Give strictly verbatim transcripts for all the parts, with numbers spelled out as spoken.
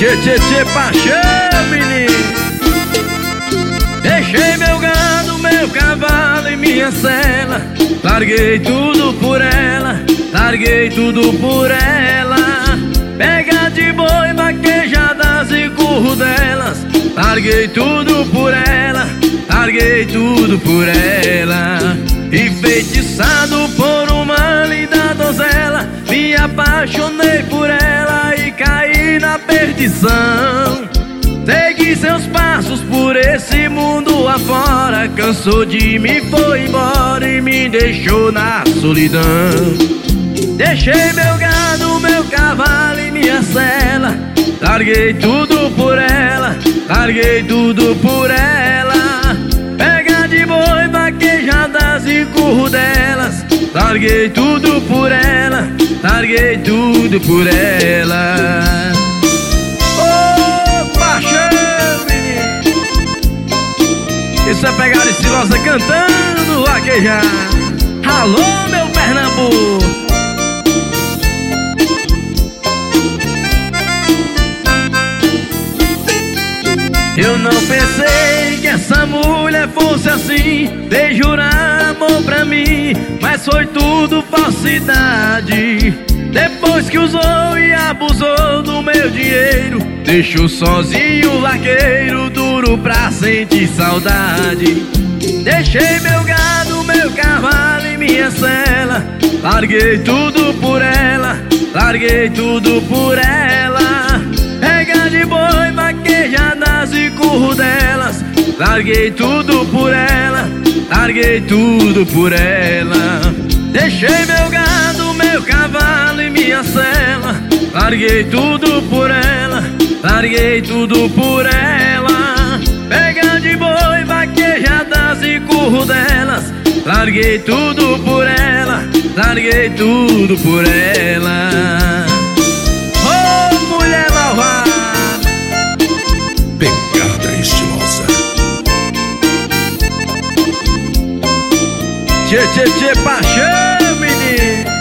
Tchê, tchê, tchê, paixão, menino. Deixei meu gado, meu cavalo e minha cela. Larguei tudo por ela, larguei tudo por ela. Pega de boi, vaquejadas e curro delas. Larguei tudo por ela, larguei tudo por ela. Enfeitiçado por uma linda donzela, me apaixonei por ela e caí na perdição. Segui seus passos por esse mundo afora, cansou de mim, foi embora e me deixou na solidão. Deixei meu gado, meu cavalo e minha cela. Larguei tudo por ela, larguei tudo por ela. Pega de boi, vaquejadas e curro delas. Larguei tudo por ela, larguei tudo por ela. Ô, paixão, menino. Isso é pegar estilosa cantando, vaquejar. Alô, meu Pernambuco. Eu não pensei que essa mulher fosse assim, de jurar amor pra mim, mas foi tudo falsidade. Depois que usou e abusou do meu dinheiro, deixou sozinho o vaqueiro, duro pra sentir saudade. Deixei meu gado, meu cavalo e minha cela. Larguei tudo por ela, larguei tudo por ela. Pega de boi, vaquejadas e curro delas. Larguei tudo por ela, larguei tudo por ela. Deixei meu gado, meu cavalo e minha cela. Larguei tudo por ela, larguei tudo por ela. Pega de boi, vaquejadas e curro delas. Larguei tudo por ela, larguei tudo por ela. Oh, mulher malvada, pegada estilosa. tchê, tchê, tchê, paixão, menino.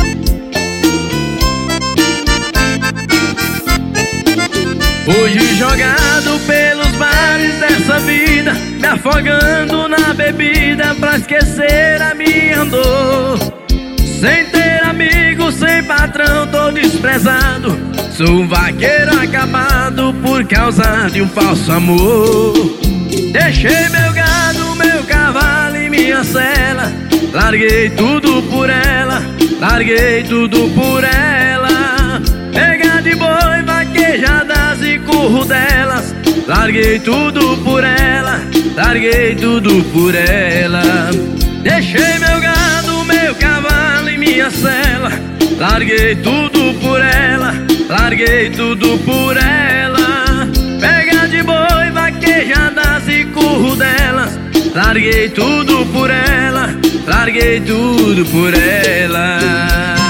Hoje jogado pelos bares dessa vida, me afogando na bebida pra esquecer a minha dor. Sem ter amigo, sem patrão, tô desprezado. Sou um vaqueiro acabado por causa de um falso amor. Deixei meu gado, meu cavalo e minha cela. Larguei tudo por ela, larguei tudo por ela. Pega de boi, vaquejadas e curro delas. Larguei tudo por ela, larguei tudo por ela. Deixei meu gado, meu cavalo e minha cela. Larguei tudo por ela, larguei tudo por ela. Pega de boi, vaquejadas e curro delas. Larguei tudo por ela, larguei tudo por ela.